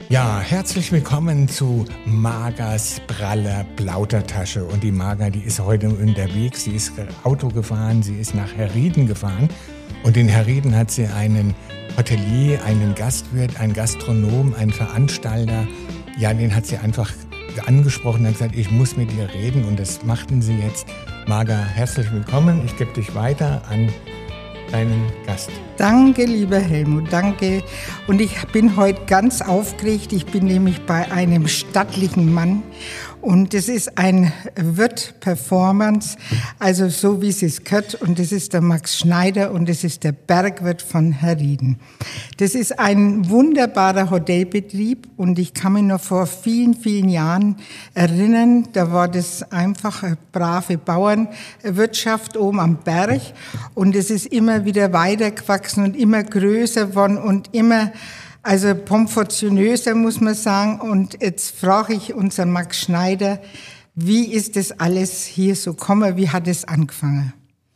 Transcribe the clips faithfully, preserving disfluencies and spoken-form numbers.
Ja, herzlich willkommen zu Magers praller Plaudertasche. Und die Mager, die ist heute unterwegs. Sie ist Auto gefahren, sie ist nach Herrieden gefahren. Und in Herrieden hat sie einen Hotelier, einen Gastwirt, einen Gastronom, einen Veranstalter. Ja, den hat sie einfach angesprochen und gesagt, ich muss mit dir reden. Und das machten sie jetzt. Mager, herzlich willkommen. Ich gebe dich weiter an deinen Gast. Danke, lieber Helmut, danke. Und ich bin heute ganz aufgeregt. Ich bin nämlich bei einem stattlichen Mann. Und das ist ein Wirt-Performance, also so wie es es gehört. Und das ist der Max Schneider und das ist der Bergwirt von Herrieden. Das ist ein wunderbarer Hotelbetrieb und ich kann mich noch vor vielen, vielen Jahren erinnern, da war das einfach eine brave Bauernwirtschaft oben am Berg und es ist immer wieder weitergewachsen und immer größer geworden und immer Also pompfortionöser, muss man sagen. Und jetzt frage ich unseren Max Schneider, wie ist das alles hier so gekommen? Wie hat es angefangen?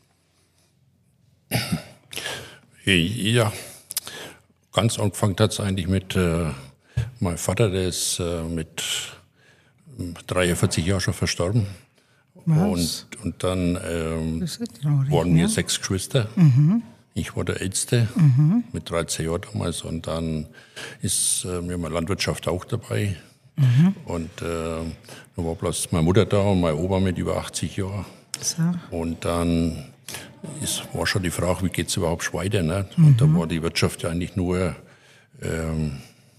Ja, ganz angefangen hat es eigentlich mit äh, meinem Vater, der ist äh, mit dreiundvierzig Jahren schon verstorben. Und, und dann ähm, traurig, waren wir ja? sechs Geschwister. Mhm. Ich war der Älteste, mhm. mit dreizehn Jahren damals. Und dann ist äh, mir meine Landwirtschaft auch dabei. Mhm. Und äh, da war bloß meine Mutter da und mein Opa mit über achtzig Jahren. So. Und dann ist, war schon die Frage, wie geht es überhaupt weiter? Ne? Mhm. Und da war die Wirtschaft ja eigentlich nur ähm,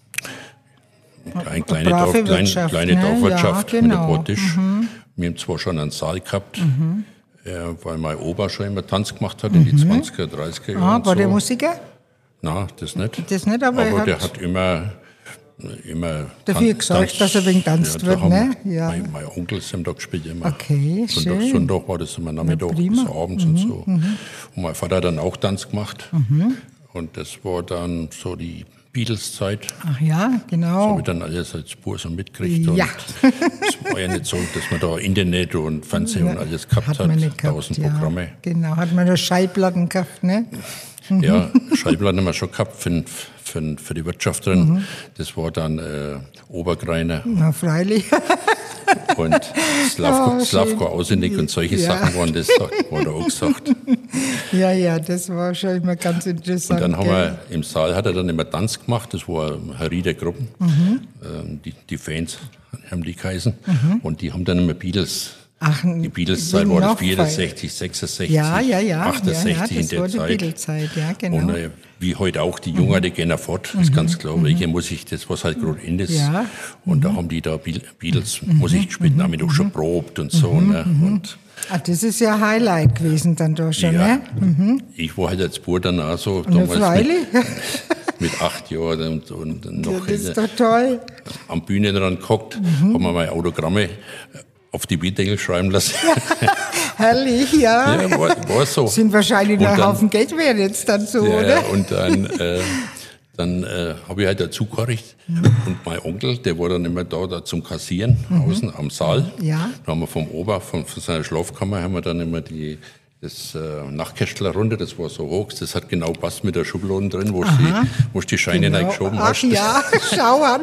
eine kleine, Dorf, klein, kleine ne? Dorfwirtschaft ja, genau. mit einem Tisch. Mhm. Wir haben zwar schon einen Saal gehabt, mhm. Ja, weil mein Opa schon immer Tanz gemacht hat in die mhm. zwanziger, dreißiger Jahre. Ah, war so. Der Musiker? Nein, das nicht. Das nicht, aber, aber er der hat, hat immer, immer dafür gesorgt, dass er wegen tanzt ja, wird, ne? Ja. Mein, mein Onkel ist am Tag gespielt immer. Okay, Sonntag, schön. Sonntag war das immer Nachmittag bis abends mhm. und so. Mhm. Und mein Vater hat dann auch Tanz gemacht. Mhm. Und das war dann so die Beatles-Zeit. Ach ja, genau. Das habe ich dann alles als Spur so mitgekriegt. Ja. Es war ja nicht so, dass man da Internet und Fernsehen ja, und alles gehabt hat. Hat man nicht gehabt, tausend Programme. Ja. Genau, hat man nur Schallplatten gehabt, ne? Mhm. Ja, Schallplatten haben wir schon gehabt für, für, für die Wirtschafterin. Mhm. Das war dann äh, Obergreiner. Na, freilich. Und Slavko, oh, Slavko auswendig und solche ja. Sachen waren das, wurde auch gesagt. Ja, ja, das war schon immer ganz interessant. Und dann haben wir, im Saal hat er dann immer Tanz gemacht, das war Herrieder Gruppen, mhm. ähm, die, die Fans haben die geheißen, mhm. und die haben dann immer Beatles. Ach, die Beatles-Zeit war das vierundsechzig, sechsundsechzig, ja, ja, ja, achtundsechzig ja, ja, das in der war die Zeit. Beatles-Zeit, ja, genau. Und äh, wie heute auch, die Jungen, mhm. die gehen fort, ist mhm. ganz klar. Mhm. Welche Musik, das was halt gerade in ist. Ja. Und mhm. da haben die da Beatles mhm. Musik gespielt, mhm. haben wir doch schon probt und so. Mhm. Ne? Und ah, das ist ja Highlight gewesen dann da schon, ja, ne? Mhm. Ich war halt als Bub dann auch so, damals mit, mit acht Jahren und, und noch ja, das ist doch toll. Am Bühnen dran gehockt, mhm. haben wir meine Autogramme auf die Bierdeckel schreiben lassen. Herrlich, ja. Ja, war, war so. Sind wahrscheinlich noch ein Haufen Geld wert jetzt dann so, ja, oder? Und dann, äh, dann äh, habe ich halt dazu gehorcht. Mhm. Und mein Onkel, der war dann immer da, da zum Kassieren, mhm. außen am Saal. Ja. Da haben wir vom Ober, von, von seiner Schlafkammer, haben wir dann immer die, das äh, Nachtkästler runter, das war so hoch, das hat genau passt mit der Schublade drin, wo du die, die Scheine genau. reingeschoben Ach, hast. Ja, schau an.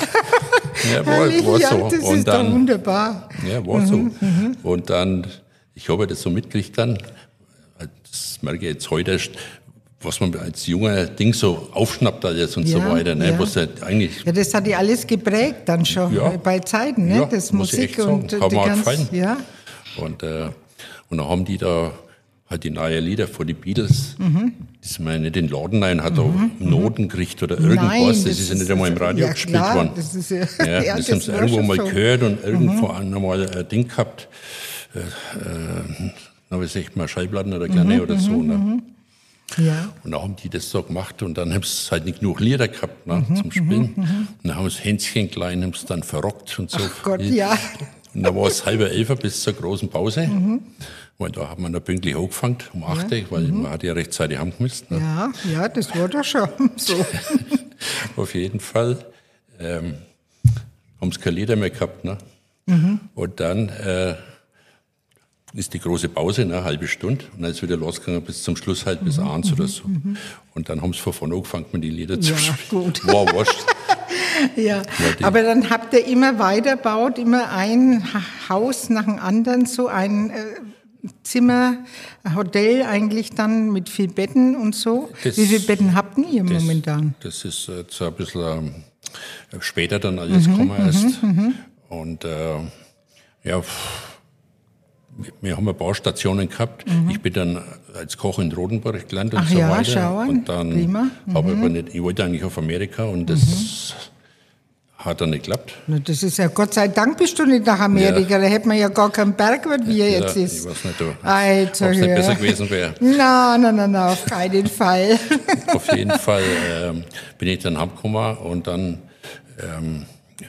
Ja, war, war ja, so. Das und ist dann, doch wunderbar. Ja, war mhm, so. Mhm. Und dann, ich habe das so mitgekriegt dann, das merke ich jetzt heute erst, was man als junger Ding so aufschnappt alles und ja, so weiter. Ne? Ja. Was halt eigentlich ja, das hat die alles geprägt dann schon ja, bei Zeiten, ne? Ja, das muss Musik ich echt sagen. und Hat die mir ganz, gefallen. Ja. Und, äh, und dann haben die da halt die neuen Lieder von den Beatles, mhm. das meine den Laden ein, hat mhm. da Noten gekriegt oder irgendwas, Nein, das, das ist ja nicht einmal im Radio ja, gespielt klar, worden. Das, ist ja, ja, ja, das, das haben sie irgendwo mal so. gehört und irgendwo mhm. einmal ein Ding gehabt, äh, äh, na, wie sagt man, Schallplatten oder kleine mhm, oder so. Ne? Mhm. Ja. Und dann haben die das so gemacht und dann haben sie halt nicht genug Lieder gehabt ne, mhm, zum Spielen. Mhm, und dann haben sie Hänschen klein, haben sie dann verrockt und so. Ach Gott, ja. Und dann war es halber elf bis zur großen Pause. Mhm. Weil da hat man da pünktlich angefangen, um acht, ja. weil mhm. man hat ja rechtzeitig haben müssen. Ne? Ja, ja, das war doch schon so. Auf jeden Fall ähm, haben sie keine Lieder mehr gehabt. Ne? Mhm. Und dann äh, ist die große Pause, ne, eine halbe Stunde, und dann ist wieder losgegangen bis zum Schluss halt bis mhm. eins oder so. Mhm. Und dann haben sie von vorne angefangen, mit die Lieder zu ja, spielen. Gut. War wurscht. ja, ja aber dann habt ihr immer weiterbaut, immer ein Haus nach dem anderen, so ein äh, Zimmer, ein Hotel eigentlich dann mit viel Betten und so. Das, Wie viele Betten habt ihr das, momentan? Das ist jetzt ein bisschen äh, später dann alles mhm, gekommen erst. Mhm, und äh, ja, wir haben ein paar Stationen gehabt. Mhm. Ich bin dann als Koch in Rodenburg gelandet und Ach so ja, weiter. Schauen. Und dann mhm. habe ich aber nicht, ich wollte eigentlich auf Amerika und das mhm. hat dann nicht geklappt. Na, das ist ja, Gott sei Dank bist du nicht nach Amerika, ja. Da hätte man ja gar keinen Bergwirt, wie er ja, jetzt ist. Ich weiß nicht, ob es nicht besser gewesen wäre. Nein, nein, nein, auf keinen Fall. Auf jeden Fall ähm, bin ich dann heimgekommen und dann ähm,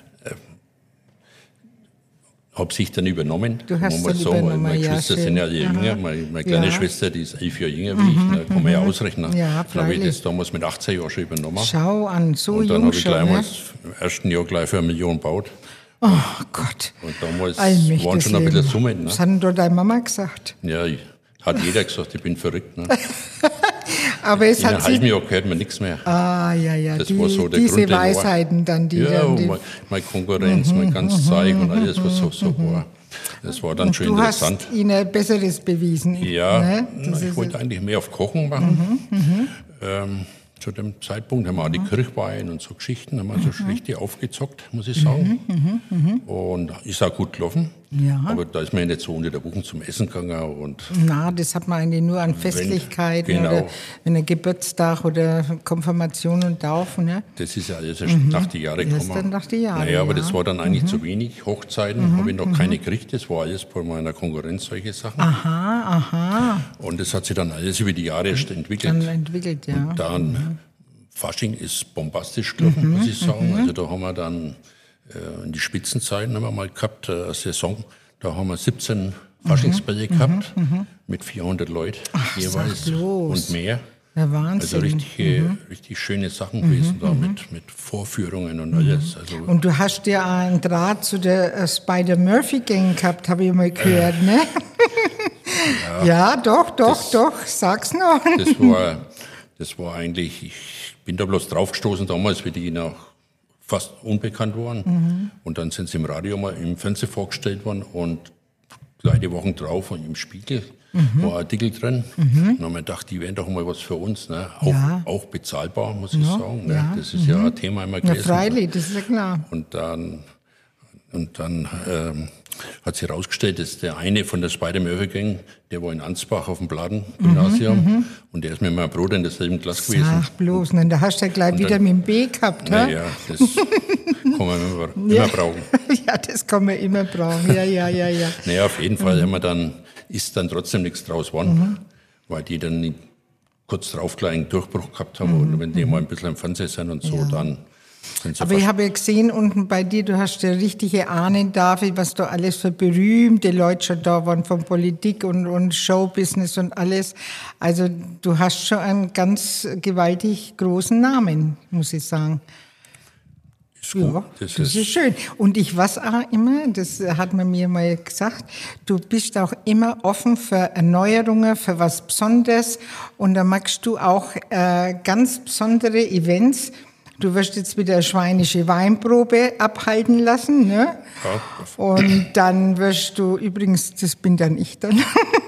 habe sich dann übernommen. Du hast dann sagen, übernommen, meine ja, Geschwister schön. sind ja jünger. Meine, meine kleine ja. Schwester, die ist elf Jahre jünger wie ich, mhm, da kann man ja mhm. ausrechnen. Ja, dann habe ich das damals mit achtzehn Jahren schon übernommen. Schau an, so und dann jung habe ich schon, gleich ne? mal im ersten Jahr gleich für eine Million gebaut. Oh Gott. Und damals Allmächtig waren schon ein bisschen Summen. Ne? Was hat denn da deine Mama gesagt? Ja, hat jeder gesagt, ich bin verrückt. Ne? Aber es In hat einem halben Jahr gehört mir nichts mehr. Ah, ja, ja, das die, war so der diese Grund, Weisheiten dann, die ja, dann... Die meine, meine Konkurrenz, mhm, mein ganzes mhm, Zeug und alles, was so, so war. Das war dann und schon du interessant. Du hast ihnen Besseres bewiesen. Ja, ne? ich wollte eigentlich mehr auf Kochen machen. Mhm, mhm. Ähm, zu dem Zeitpunkt haben wir auch die Kirchweihen und so Geschichten, haben wir mhm. so richtig aufgezockt, muss ich sagen. Mhm, mhm, und ist auch gut gelaufen. Ja. Aber da ist man ja nicht so unter der Woche zum Essen gegangen. Und Na, das hat man eigentlich nur an Festlichkeiten wenn, genau. oder wenn ein Geburtstag oder Konfirmation und Taufen. Ja? Das ist ja alles erst mhm. nach den Jahren gekommen. Erst dann nach den Jahren, naja, aber ja. das war dann eigentlich mhm. zu wenig. Hochzeiten mhm. habe ich noch mhm. keine gekriegt. Das war alles bei meiner Konkurrenz, solche Sachen. Aha, aha. Und das hat sich dann alles über die Jahre erst entwickelt. Dann entwickelt, ja. Und dann, mhm. Fasching ist bombastisch gelaufen, mhm. muss ich sagen. Mhm. Also da haben wir dann äh, in die Spitzenzeiten haben wir mal gehabt, äh, eine Saison, da haben wir siebzehn Faschingsbälle mhm. gehabt, mhm. mit vierhundert Leuten jeweils und mehr. Ja, Wahnsinn. Also richtig, mhm. richtig schöne Sachen gewesen mhm. da mit, mit Vorführungen und alles. Also und du hast ja einen Draht zu der äh, Spider-Murphy-Gang gehabt, habe ich mal gehört, äh, ne? ja, ja, doch, doch, das, doch, sag's noch. Das war, das war eigentlich, ich bin da bloß draufgestoßen damals, wie die noch fast unbekannt waren. Mhm. Und dann sind sie im Radio mal im Fernsehen vorgestellt worden und gleich die Wochen drauf und im Spiegel mhm. war ein Artikel drin. Mhm. Und dann haben wir gedacht, die wären doch mal was für uns. Ne? Auch, ja. auch bezahlbar, muss ich ja, sagen. Ne? Ja. Das ist mhm. ja ein Thema immer gewesen. Ja, freilich, das ist ja klar. Und dann, und dann ähm, hat sich herausgestellt, dass der eine von der Spider-Murphy-Gang, der war in Ansbach auf dem Bladen-Gymnasium mhm. und der ist mit meinem Bruder in derselben Klasse gewesen. Ach bloß, ne? Da hast du ja gleich und wieder dann, mit dem B gehabt, ja? Ja, das kann man immer, immer ja. brauchen. Ja, das kann man immer brauchen, ja, ja, ja, ja. Naja, auf jeden Fall mhm. haben wir dann, ist dann trotzdem nichts draus geworden, mhm. weil die dann nicht kurz drauf gleich einen Durchbruch gehabt haben mhm. und wenn die mal ein bisschen im Fernsehen sind und so, ja. dann aber ich habe ja gesehen, unten bei dir, du hast ja richtige Ahnentafel, was da alles für berühmte Leute schon da waren, von Politik und, und Showbusiness und alles. Also du hast schon einen ganz gewaltig großen Namen, muss ich sagen. Ist gut. Ja, das, das ist, ist schön. Und ich weiß auch immer, das hat man mir mal gesagt, du bist auch immer offen für Erneuerungen, für was Besonderes. Und da magst du auch äh, ganz besondere Events. Du wirst jetzt wieder eine schweinische Weinprobe abhalten lassen, ne? Ja. Und dann wirst du, übrigens, das bin dann ich dann,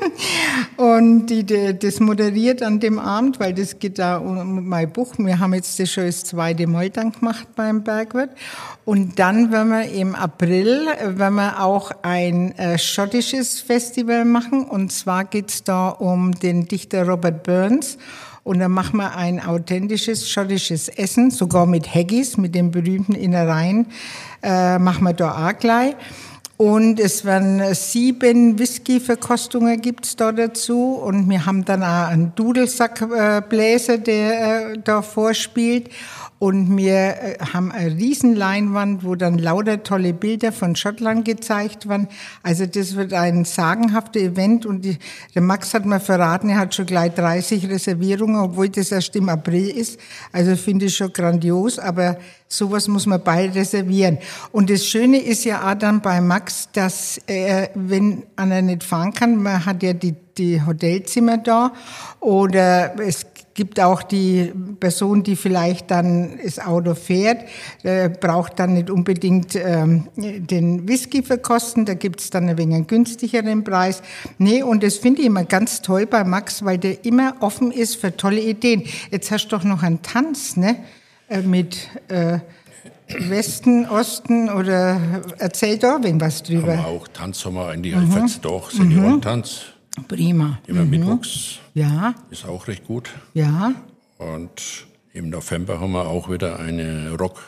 und die, die, das moderiert an dem Abend, weil das geht da um mein Buch. Wir haben jetzt das schon das zweite Mal dann gemacht beim Bergwirt. Und dann werden wir im April, werden wir auch ein äh, schottisches Festival machen. Und zwar geht's da um den Dichter Robert Burns. Und dann machen wir ein authentisches schottisches Essen, sogar mit Haggis, mit den berühmten Innereien, äh, machen wir da auch gleich. Und es werden sieben Whisky-Verkostungen gibt's da dazu. Und wir haben dann auch einen Dudelsackbläser, der äh, da vorspielt. Und wir äh, haben eine riesen Leinwand, wo dann lauter tolle Bilder von Schottland gezeigt werden. Also das wird ein sagenhaftes Event. Und die, der Max hat mir verraten, er hat schon gleich dreißig Reservierungen, obwohl das erst im April ist. Also finde ich schon grandios, aber sowas muss man bald reservieren. Und das Schöne ist ja auch dann bei Max, dass er, wenn einer nicht fahren kann, man hat ja die, die Hotelzimmer da oder es gibt auch die Person, die vielleicht dann das Auto fährt, äh, braucht dann nicht unbedingt ähm, den Whisky verkosten, da gibt es dann ein wenig einen günstigeren Preis. Nee, und das finde ich immer ganz toll bei Max, weil der immer offen ist für tolle Ideen. Jetzt hast du doch noch einen Tanz, ne? Äh, mit äh, Westen, Osten oder erzähl da was drüber. Haben wir auch Tanz haben wir eigentlich mhm. als doch, Seniorentanz. Prima. Immer mhm. mittwochs. Ja. Ist auch recht gut. Ja. Und im November haben wir auch wieder eine Rock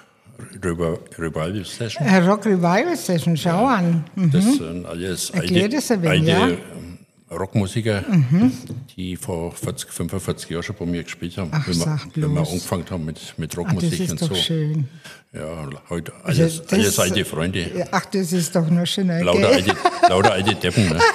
Revival Session. Eine Rock Revival Session, schau ja. an. Mhm. Das sind alles alte, das ein wenig, alte ja? Rockmusiker, mhm. die vor vierzig, fünfundvierzig Jahren schon bei mir gespielt haben, Ach, wenn, wir, wenn wir angefangen haben mit, mit Rockmusik Ach, das ist und doch so. Schön. Ja, heute alles, das, alles alte Freunde. Ach, das ist doch nur schön. Lauter alte, lauter alte Deppen. Ne?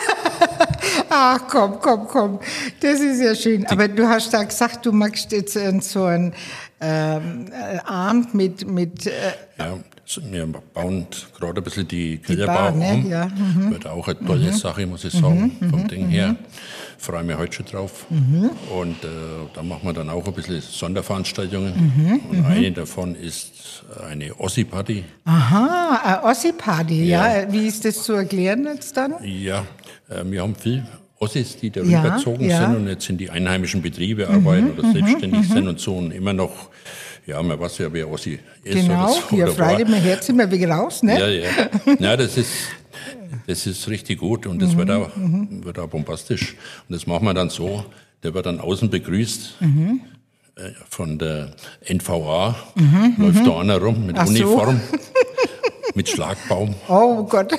Ach, komm, komm, komm. Das ist ja schön. Aber du hast da gesagt, du magst jetzt so einen ähm, Abend mit... mit äh, ja, wir bauen gerade ein bisschen die Kellerbau um. Ne? Ja. Mhm. Wird auch eine tolle mhm. Sache, muss ich sagen, mhm. vom Ding her. Freue mich heute schon drauf. Mhm. Und äh, da machen wir dann auch ein bisschen Sonderveranstaltungen. Mhm. Und eine davon ist eine Ossi-Party. Aha, eine Ossi-Party, ja. ja. Wie ist das zu erklären jetzt dann? Ja, äh, wir haben viel Ossis, die da rübergezogen ja, ja. sind und jetzt in die einheimischen Betriebe arbeiten mhm. oder selbstständig mhm. sind und so und immer noch, ja, man weiß ja, wer Ossi ist genau, oder so. Ja, oder freilich, mein Herz immer wieder raus, ne? Ja, ja. Ja, das ist, das ist richtig gut und das mhm. wird, auch, mhm. wird auch bombastisch. Und das machen wir dann so, der wird dann außen begrüßt. Mhm. äh, Von der N V A mhm. läuft mhm. da einer rum mit Ach Uniform, so. Mit Schlagbaum. Oh Gott.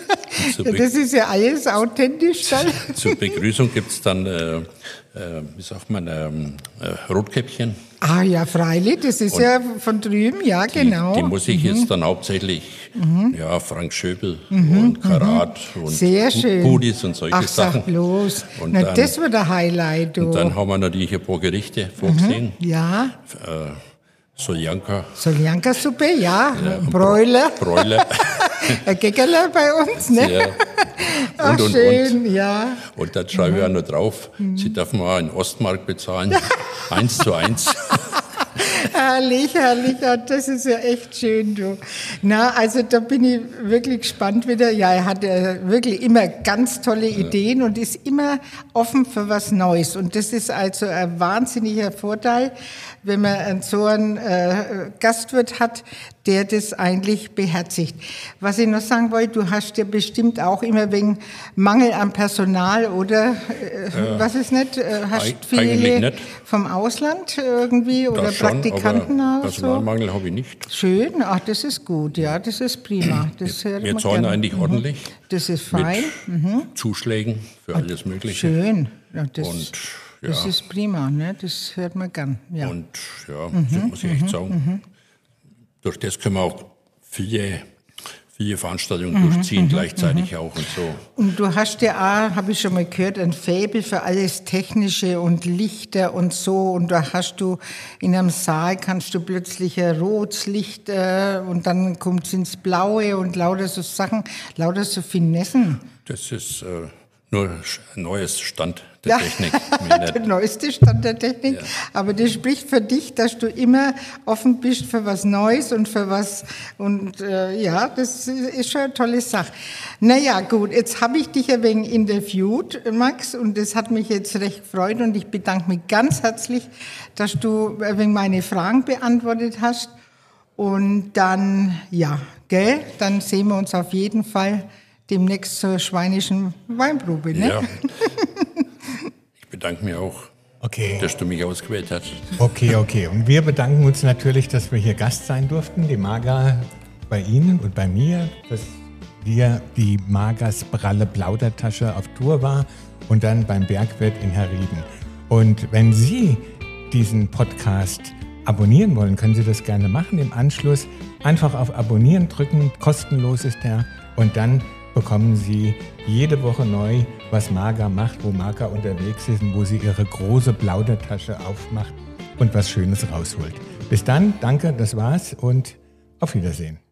Das ist ja alles authentisch dann. Zur Begrüßung gibt es dann, äh, äh, wie sagt man, ähm, äh, Rotkäppchen. Ah ja, freilich, das ist und ja von drüben, ja die, genau. Die muss ich mhm. jetzt dann hauptsächlich, mhm. ja, Frank Schöbel mhm. und Karat mhm. und Sehr schön. Pudis und solche Ach, Sachen. Sag bloß. Und Na, dann, das wird ein Highlight. Du. Und dann haben wir natürlich ein paar Gerichte vorgesehen. Mhm. Ja. Äh, Soljanka. Soljanka-Suppe, ja. ja Bräuler. Bräuler. Ein Geckerler bei uns, ne? Ja. Ach, und, und, schön, und. ja. Und da schreibe mhm. ich auch noch drauf, mhm. Sie dürfen auch in Ostmark bezahlen. Eins zu eins. Herrlich, herrlich, das ist ja echt schön, du. Na, also da bin ich wirklich gespannt wieder. Ja, er hat ja wirklich immer ganz tolle Ideen und ist immer offen für was Neues. Und das ist also ein wahnsinniger Vorteil, wenn man einen so einen äh, Gastwirt hat, der das eigentlich beherzigt. Was ich noch sagen wollte, du hast ja bestimmt auch immer wegen Mangel an Personal, oder? Äh, äh, was ist nicht? Hast viele vom Ausland irgendwie oder schon, Praktikanten aber oder Personalmangel so? habe ich nicht. Schön, ach, das ist gut, ja, das ist prima. Das wir wir zahlen gerne. Eigentlich mhm. ordentlich. Das ist fein. Mit mhm. Zuschlägen für alles Mögliche. Schön. Ja, das Und ja. Das ist prima, ne? Das hört man gern. Ja. Und ja, mhm, das muss ich echt sagen. Mhm. Durch das können wir auch viele, viele Veranstaltungen mhm, durchziehen, mhm, gleichzeitig mhm. auch und so. Und du hast ja auch, habe ich schon mal gehört, ein Faible für alles Technische und Lichter und so. Und da hast du in einem Saal, kannst du plötzlich ein rotes Licht äh, und dann kommt es ins Blaue und lauter so Sachen, lauter so Finessen. Das ist äh, nur ein neues Stand der ja, Technik. Der neueste Stand der Technik. Ja. Aber das spricht für dich, dass du immer offen bist für was Neues und für was, und äh, ja, das ist schon eine tolle Sache. Naja, gut, jetzt habe ich dich ein wenig interviewt, Max, und das hat mich jetzt recht gefreut und ich bedanke mich ganz herzlich, dass du ein wenig meine Fragen beantwortet hast. Und dann, ja, gell, dann sehen wir uns auf jeden Fall demnächst zur schweinischen Weinprobe, ne? Ja. Ich bedanke mich auch, okay. dass du mich ausgewählt hast. Okay, okay. Und wir bedanken uns natürlich, dass wir hier Gast sein durften, die Maga bei Ihnen und bei mir, dass wir die Magas Bralle Plaudertasche auf Tour war und dann beim Bergwirt in Herrieden. Und wenn Sie diesen Podcast abonnieren wollen, können Sie das gerne machen. Im Anschluss einfach auf Abonnieren drücken, kostenlos ist der, und dann bekommen Sie jede Woche neu, was Maga macht, wo Maga unterwegs ist und wo sie ihre große Plaudertasche aufmacht und was Schönes rausholt. Bis dann, danke, das war's und auf Wiedersehen.